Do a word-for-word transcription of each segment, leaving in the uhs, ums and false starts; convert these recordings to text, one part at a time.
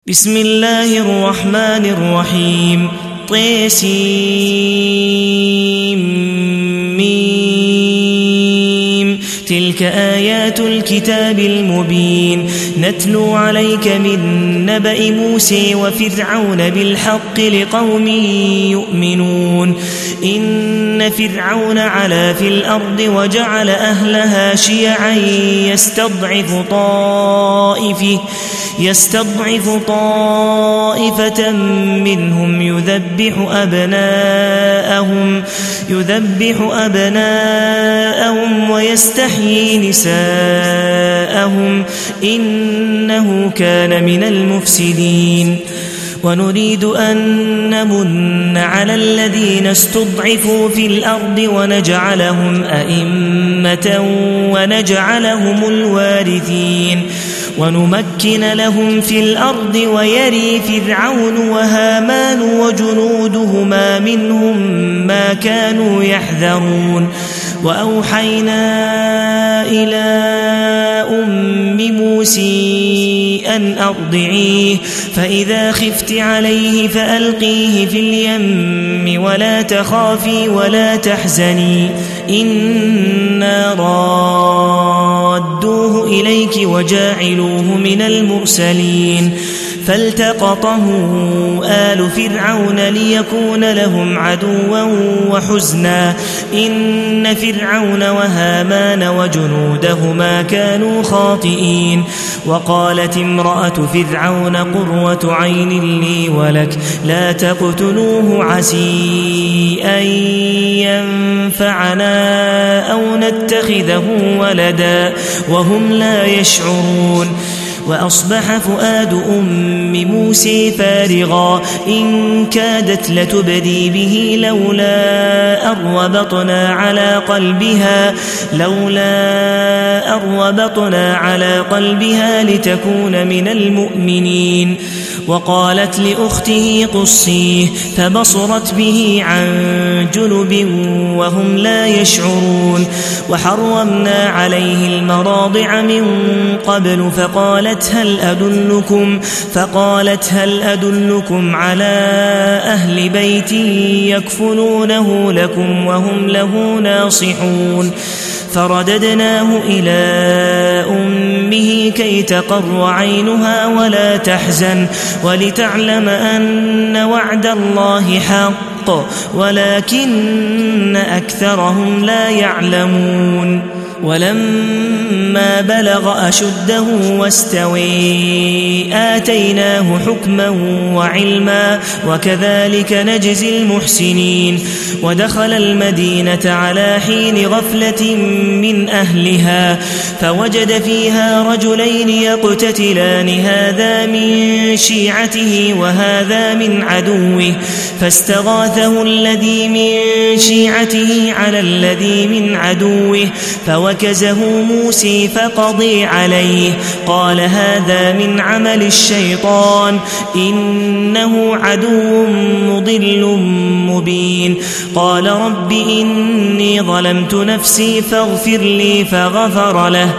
بسم الله الرحمن الرحيم. طيسيم. تلك آيات الكتاب المبين نتلو عليك من نبأ موسى وفرعون بالحق لقوم يؤمنون. إن فرعون علا في الأرض وجعل أهلها شيعا يستضعف طائفة يستضعف طائفة منهم يذبح أبناءهم يذبح أبناءهم ويستحيي نساءهم إنه كان من المفسدين. ونريد أن نمن على الذين استضعفوا في الأرض ونجعلهم أئمة ونجعلهم الوارثين ونمكن لهم في الأرض ويري فرعون وهامان وجنودهما منهم ما كانوا يحذرون. وأوحينا إلى أم موسى أن أرضعيه فإذا خفت عليه فألقيه في اليم ولا تخافي ولا تحزني إنا رادوه إليك وجاعلوه من المرسلين. فالتقطه آل فرعون ليكون لهم عدوا وحزنا إن فرعون وهامان وجنودهما كانوا خاطئين. وقالت امرأة فرعون قرة عين لي ولك لا تقتلوه عسى أن ينفعنا أو نتخذه ولدا وهم لا يشعرون. وأصبح فؤاد أم موسى فارغا إن كادت لتبدي به لولا أربطنا على قلبها لولا أربطنا على قلبها لتكون من المؤمنين. وقالت لأخته قصيه فبصرت به عن جنب وهم لا يشعرون. وحرمنا عليه المراضع من قبل فقالت هل أدلكم فقالت هل أدلكم على أهل بيت يكفلونه لكم وهم له ناصحون. فرددناه إلى أمه كي تقر عينها ولا تحزن ولتعلم أن وعد الله حق ولكن أكثرهم لا يعلمون. ولما بلغ أشده واستوى آتيناه حكما وعلما وكذلك نجزي المحسنين. ودخل المدينة على حين غفلة من أهلها فوجد فيها رجلين يقتتلان هذا من شيعته وهذا من عدوه فاستغاثه الذي من شيعته على الذي من عدوه فوكزه موسى فقضي عليه قال هذا من عمل الشيطان إنه عدو مضل مبين. قال رب إني ظلمت نفسي فاغفر لي فغفر له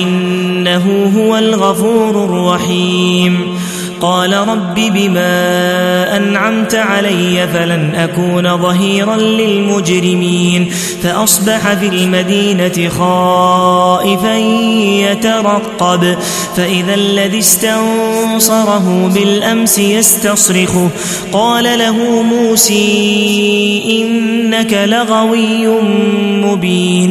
إنه هو الغفور الرحيم. قال رب بما أنعمت علي فلن أكون ظهيرا للمجرمين. فأصبح في المدينة خائفا يترقب فإذا الذي استنصره بالأمس يستصرخه قال له موسى إنك لغوي مبين.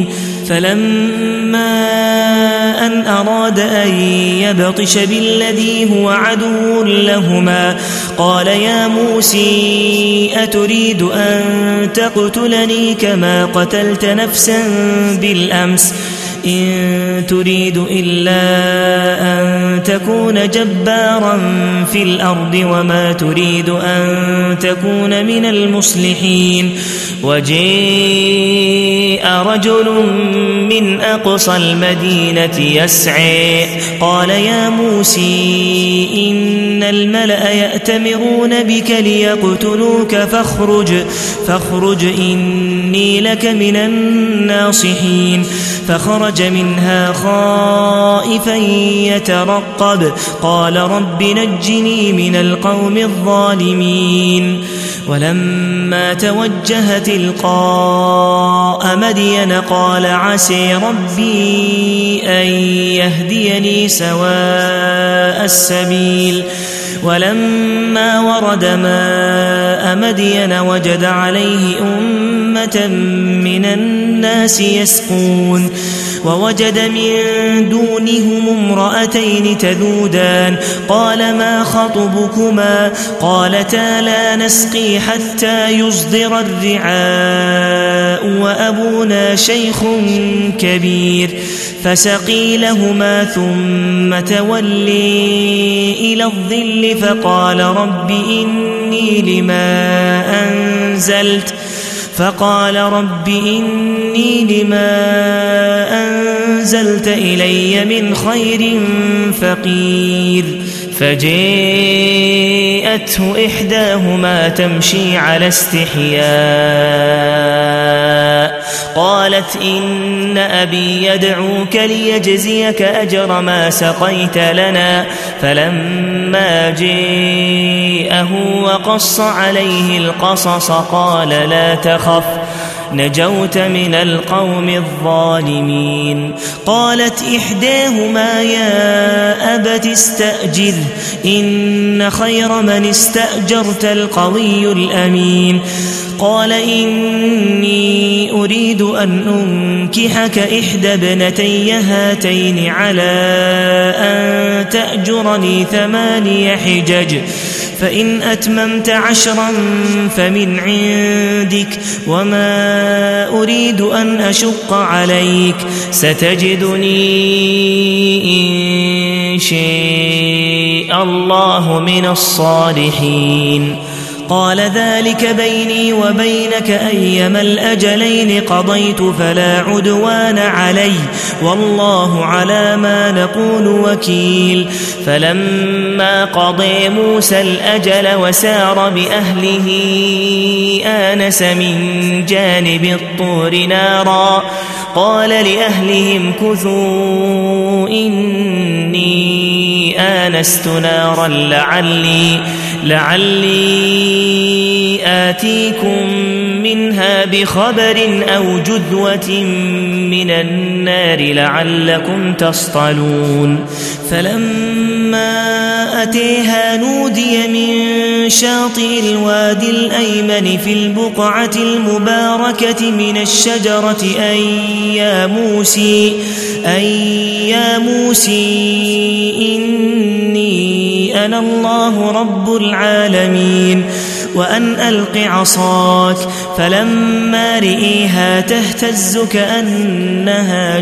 فلما أن أراد أن يبطش بالذي هو عدو لهما قال يا موسى أتريد أن تقتلني كما قتلت نفسا بالأمس إن تريد إلا أن تكون جبارا في الأرض وما تريد أن تكون من المصلحين. وجاء رجل من أقصى المدينة يسعى قال يا موسى إن الملأ يأتمرون بك ليقتلوك فاخرج, فاخرج إني لك من الناصحين. فخرج منها خائفا يترقب قال رب نجني من القوم الظالمين ولما توجه تلقاء مدين قال عسى ربي أن يهديني سواء السبيل ولما ورد ماء مدين وجد عليه أمة من الناس يسقون ووجد من دونهم امرأتين تذودان قال ما خطبكما قالتا لا نسقي حتى يصدر الرعاء وأبونا شيخ كبير فسقي لهما ثم تولي إلى الظل فقال رب إني لما أنزلت فقال رب إني لما أنزلت إلي من خير فقير فجاءته إحداهما تمشي على استحياء قالت إن أبي يدعوك ليجزيك أجر ما سقيت لنا فلما جاءه وقص عليه القصص قال لا تخف نجوت من القوم الظالمين قالت إحداهما يا أبت استأجر إن خير من استأجرت القوي الأمين قال إني أريد أن أنكحك إحدى ابنتي هاتين على أن تأجرني ثماني حجج فإن أتممت عشرا فمن عندك وما أريد أن أشق عليك ستجدني إن شاء الله من الصالحين قال ذلك بيني وبينك أيما الأجلين قضيت فلا عدوان علي والله على ما نقول وكيل فلما قضى موسى الأجل وسار بأهله آنس من جانب الطور نارا قال لأهلهم كثوا إني آنست نارا لعلي لعلي آتيكم منها بخبر أو جذوة من النار لعلكم تصطلون فلما أتيها نودي من شاطئ الوادي الأيمن في البقعة المباركة من الشجرة أي يا موسى أي يا موسى إني أنا الله رب العالمين وأن ألق عصاك فلما رئيها تهتز كأنها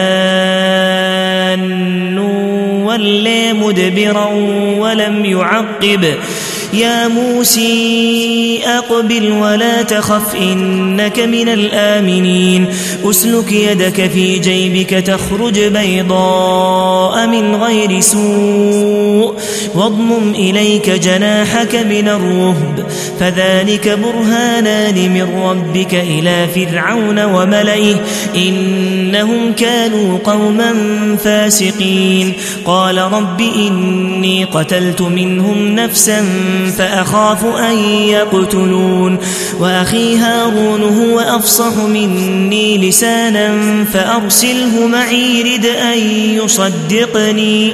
جان ولى مدبرا ولم يعقب يا موسى أقبل ولا تخف إنك من الآمنين أسلك يدك في جيبك تخرج بيضاء من غير سوء واضمم إليك جناحك من الرهب فذلك برهانان من ربك إلى فرعون وملئه إنهم كانوا قوما فاسقين قال رب إني قتلت منهم نفسا فأخاف أن يقتلون وأخي هارون هو أفصح مني لسانا فأرسله معي رد أن يصدقني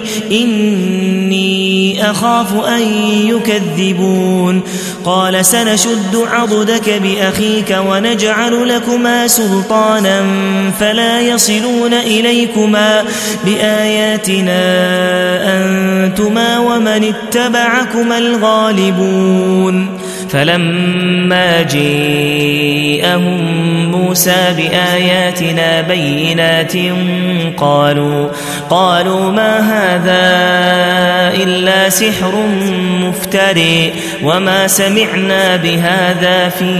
إني أخاف أن يكذبون قال سنشد عضدك بأخيك ونجعل لكما سلطانا فلا يصلون إليكما بآياتنا أنتما ومن اتبعكما الغالبون فلما جاءهم موسى بآياتنا بينات قالوا قالوا ما هذا إلا سحر مفتري وما سمعنا بهذا في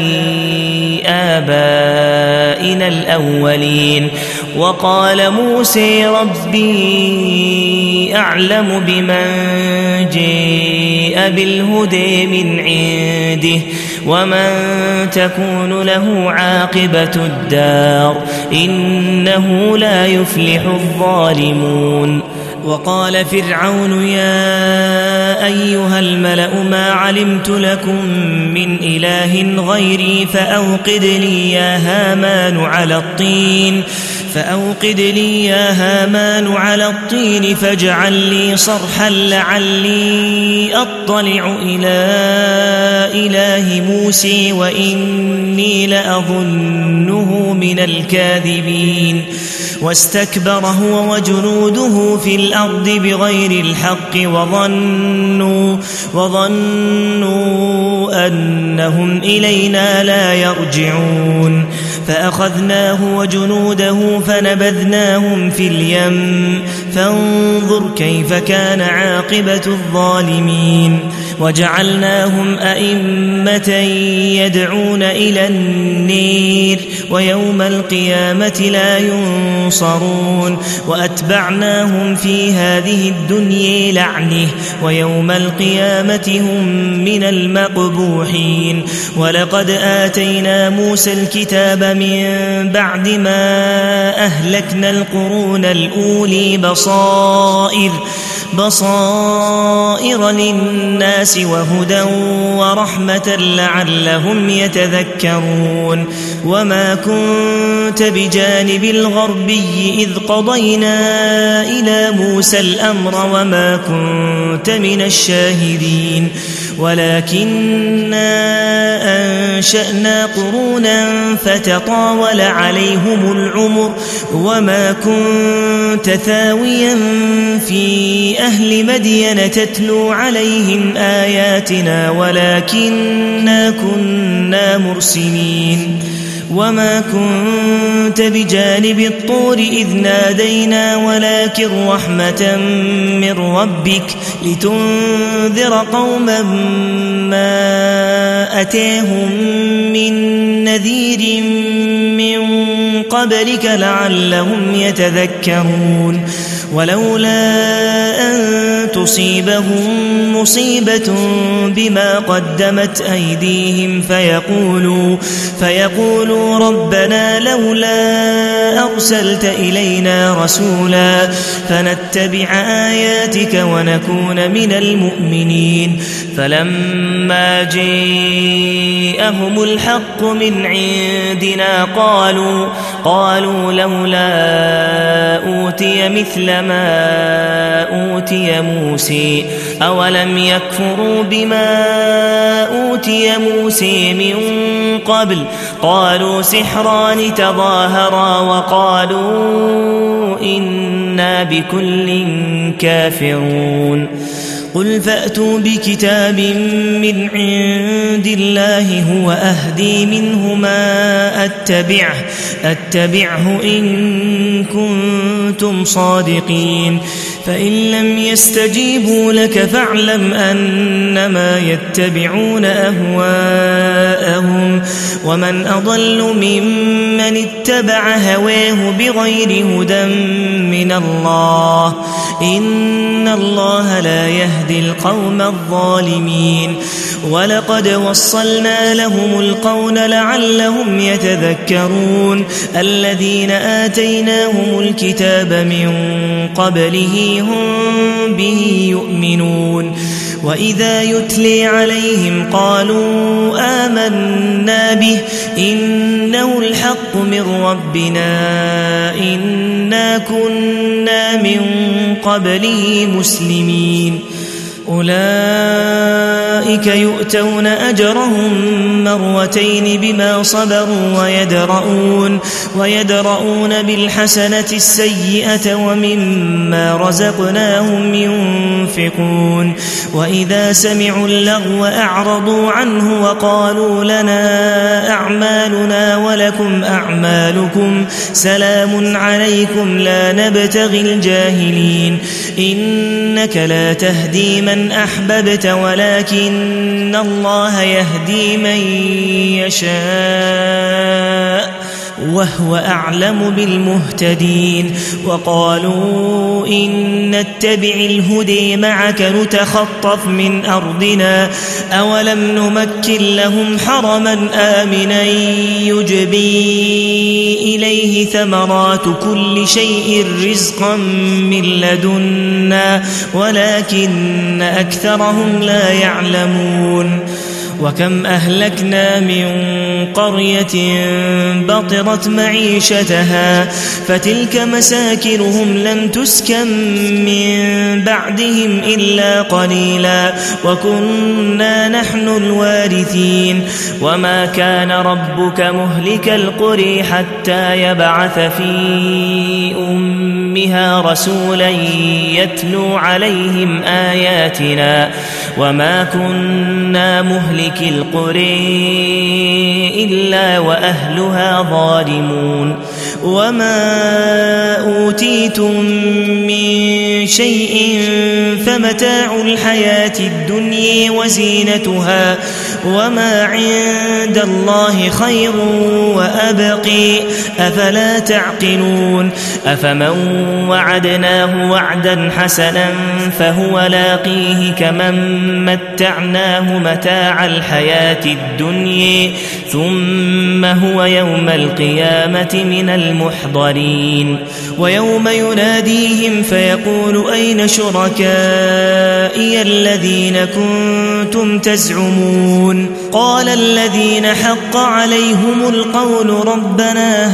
آبائنا الأولين وقال موسى ربي أعلم بمن جاء بالهدى من عنده ومن تكون له عاقبة الدار إنه لا يفلح الظالمون. وقال فرعون يا أيها الملأ ما علمت لكم من إله غيري فأوقد لي يا هامان على الطين فأوقد لي يا هامان على الطين فاجعل لي صرحا لعلي أطلع إلى إله موسى وإني لأظنه من الكاذبين. واستكبر هو وجنوده في الأرض بغير الحق وظنوا, وظنوا أنهم إلينا لا يرجعون فأخذناه وجنوده فنبذناهم في اليم فانظر كيف كان عاقبة الظالمين. وجعلناهم أئمة يدعون إلى النير ويوم القيامة لا ينصرون. وأتبعناهم في هذه الدنيا لعنة ويوم القيامة هم من المقبوحين. ولقد آتينا موسى الكتاب من بعد ما أهلكنا القرون الأولي بصائر بصائر للناس وهدى ورحمة لعلهم يتذكرون. وما كنت بجانب الغربي إذ قضينا إلى موسى الأمر وما كنت من الشاهدين ولكننا أنشأنا قرونا فتطاول عليهم العمر وما كنت ثاويا في أهل مدين تتلو عليهم آياتنا ولكننا كنا مرسلين. وما كنت بجانب الطور إذ نادينا ولكن رحمة من ربك لتنذر قوما ما أتاهم من نذير من قبلك لعلهم يتذكرون. ولولا أن تصيبهم مصيبة بما قدمت أيديهم فيقولوا, فيقولوا ربنا لولا أرسلت إلينا رسولا فنتبع آياتك ونكون من المؤمنين. فلما جاءهم الحق من عندنا قالوا, قالوا لولا أوتي مثل ما أوتي موسى أولم يكفروا بما أوتي موسى من قبل قالوا سحران تظاهرا وقالوا إنا بكل كافرون. قل فأتوا بكتاب من عند الله هو أهدي منه ما أتبعه, أتبعه إن كنتم صادقين. فإن لم يستجيبوا لك فاعلم أنما يتبعون أهواءهم ومن أضل ممن اتبع هواه بغير هدى من الله إن الله لا يهدي القوم الظالمين. ولقد وصلنا لهم القول لعلهم يتذكرون. الذين آتيناهم الكتاب من قبله هم به يؤمنون. وإذا يتلي عليهم قالوا آمنا به إنه الحق من ربنا إنا كنا من قبله مسلمين. أولئك يؤتون أجرهم مرتين بما صبروا ويدرؤون, ويدرؤون بالحسنة السيئة ومما رزقناهم ينفقون. وإذا سمعوا اللغو أعرضوا عنه وقالوا لنا أعمالنا ولكم أعمالكم سلام عليكم لا نبتغي الجاهلين. إنك لا تهدي من أحببت ولكن الله يهدي من يشاء وهو أعلم بالمهتدين وقالوا إن نتبع الهدي معك نتخطف من أرضنا أولم نمكن لهم حرما آمنا يجبي إليه ثمرات كل شيء رزقا من لدنا ولكن أكثرهم لا يعلمون وكم أهلكنا من قرية بطرت معيشتها فتلك مساكنهم لم تسكن من بعدهم إلا قليلا وكنا نحن الوارثين وما كان ربك مهلك القرى حتى يبعث في أمها رسولا يتلو عليهم آياتنا وما كنا مهلك القرى إلا وأهلها ظالمون وما أوتيتم من شيء فمتاع الحياة الدنيا وزينتها وما عند الله خير وأبقي أفلا تعقلون أفمن وعدناه وعدا حسنا فهو لاقيه كمن متعناه متاع الحياة الدنيا ثم هو يوم القيامة من المحضرين ويوم يناديهم فيقول أين شركائي الذين كنتم تزعمون قال الذين حق عليهم القول ربنا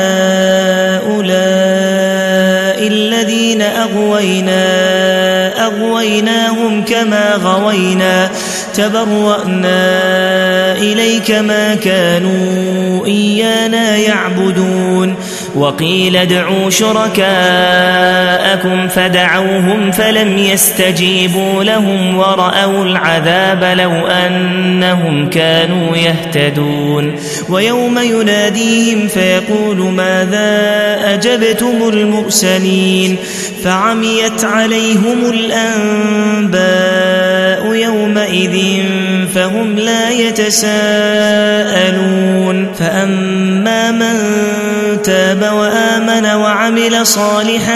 هؤلاء الذين أغوينا أغويناهم كما غوينا تبرأنا إليك ما كانوا إيانا يعبدون وقيل ادعوا شركاءكم فدعوهم فلم يستجيبوا لهم ورأوا العذاب لو أنهم كانوا يهتدون ويوم يناديهم فيقول ماذا أجبتم المرسلين فعميت عليهم الأنباء يومئذ فهم لا يتساءلون فأما من تاب وآمن وعمل صالحا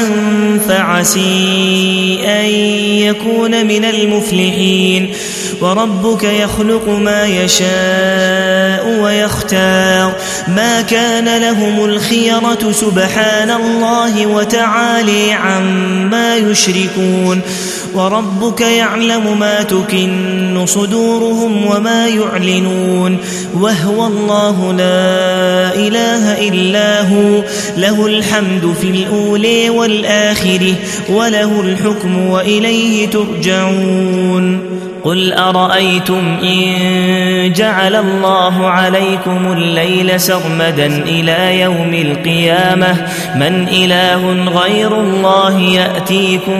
فعسي أن يكون من المفلحين وربك يخلق ما يشاء ويختار ما كان لهم الخيرة سبحان الله وتعالي عما يشركون وربك يعلم ما تكن صدورهم وما يعلنون وهو الله لا إله إلا هو له الحمد في الأولى والآخرة وله الحكم وإليه ترجعون قل أرأيتم إن جعل الله عليكم الليل سرمدا إلى يوم القيامة من إله غير الله يأتيكم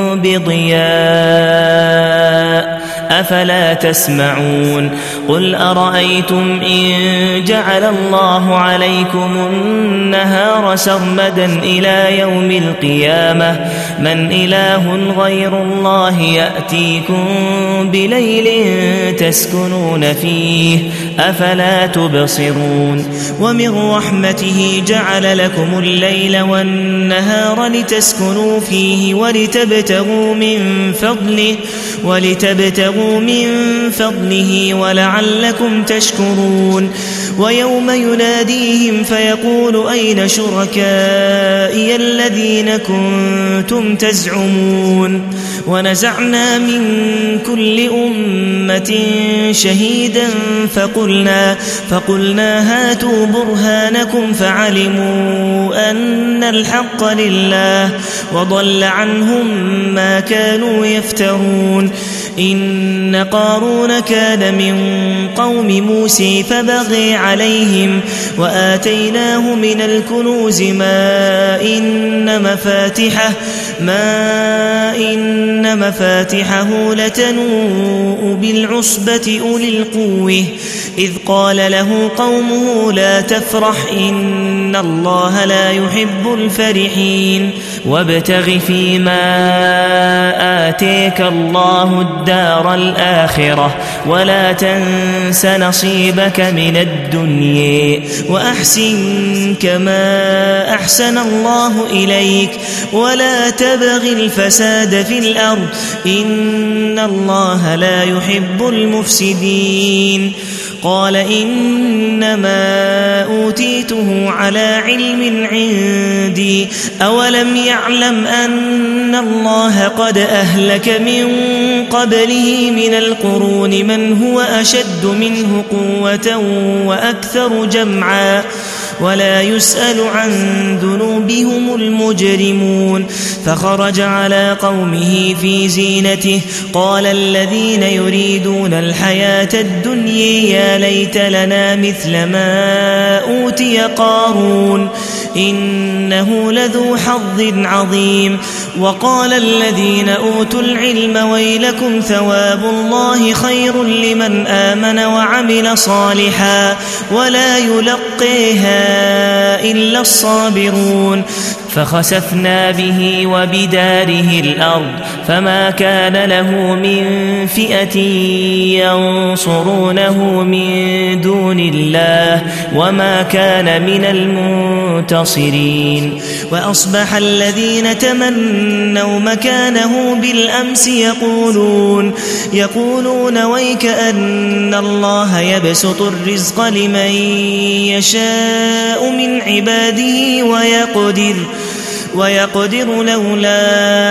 بضياء أفلا تسمعون قل أرأيتم إن جعل الله عليكم النهار سرمدا إلى يوم القيامة من إله غير الله يأتيكم بليل تسكنون فيه أفلا تبصرون ومن رحمته جعل لكم الليل والنهار لتسكنوا فيه ولتبتغوا من فضله ولتبتغوا من فضله ولعلكم تشكرون ويوم يناديهم فيقول أين شركائي الذين كنتم تزعمون ونزعنا من كل أمة شهيدا فقلنا, فقلنا هاتوا برهانكم فعلموا أن الحق لله وضل عنهم ما كانوا يفترون إن قارون كان من قوم موسى فبغي عليهم وآتيناه من الكنوز ما إن مفاتحه ما إن مفاتحه لتنوء بالعصبة أولي القوة إذ قال له قومه لا تفرح إن الله لا يحب الفرحين وابتغ فيما آتيك الله الدار الآخرة ولا تنس نصيبك من الدنيا وأحسن كما أحسن الله إليك ولا تبغ الفساد في الأرض إن الله لا يحب المفسدين قال إنما أوتيته على علم عندي أولم يعلم أن الله قد أهلك من قبله من القرون من هو أشد منه قوة وأكثر جمعا ولا يسأل عن ذنوبهم المجرمون فخرج على قومه في زينته قال الذين يريدون الحياة الدنيا يا ليت لنا مثل ما أوتي قارون إنه لذو حظ عظيم وقال الذين أوتوا العلم ويلكم ثواب الله خير لمن آمن وعمل صالحا ولا يلقيها إلا الصابرون فخسفنا به وبداره الأرض فما كان له من فئة ينصرونه من دون الله وما كان من المنتصرين وأصبح الذين تمنوا مكانه بالأمس يقولون يقولون ويك أن الله يبسط الرزق لمن يشاء من عباده ويقدر ويقدر لولا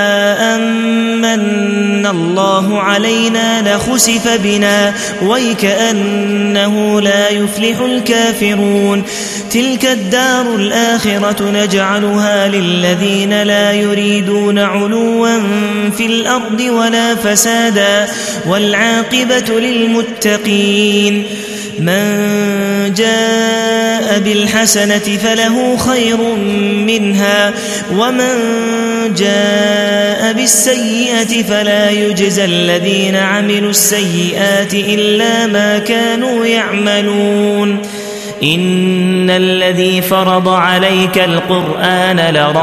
أمن الله علينا لخسف بنا ويكأنه لا يفلح الكافرون تلك الدار الآخرة نجعلها للذين لا يريدون علوا في الأرض ولا فسادا والعاقبة للمتقين من جاء بالحسنة فله خير منها ومن جاء بالسيئة فلا يجزى الذين عملوا السيئات إلا ما كانوا يعملون إن الذي فرض عليك القرآن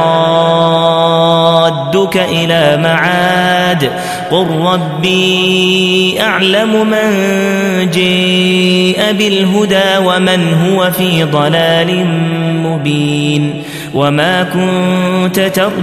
لرادك إلى معاد قل ربي أعلم من جاء بالهدى ومن هو في ضلال مبين وما كنت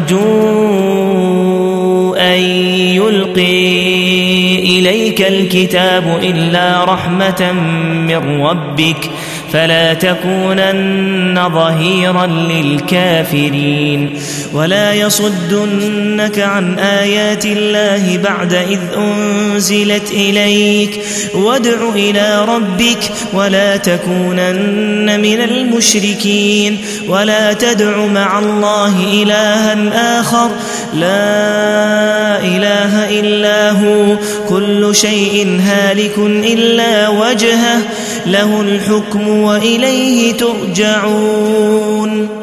ترجو أن يلقي إليك الكتاب إلا رحمة من ربك فلا تكونن ظهيرا للكافرين ولا يصدنك عن آيات الله بعد إذ أنزلت إليك وادع إلى ربك ولا تكونن من المشركين ولا تدع مع الله إلها آخر لا إله إلا هو كل شيء هالك إلا وجهه له الحكم وإليه ترجعون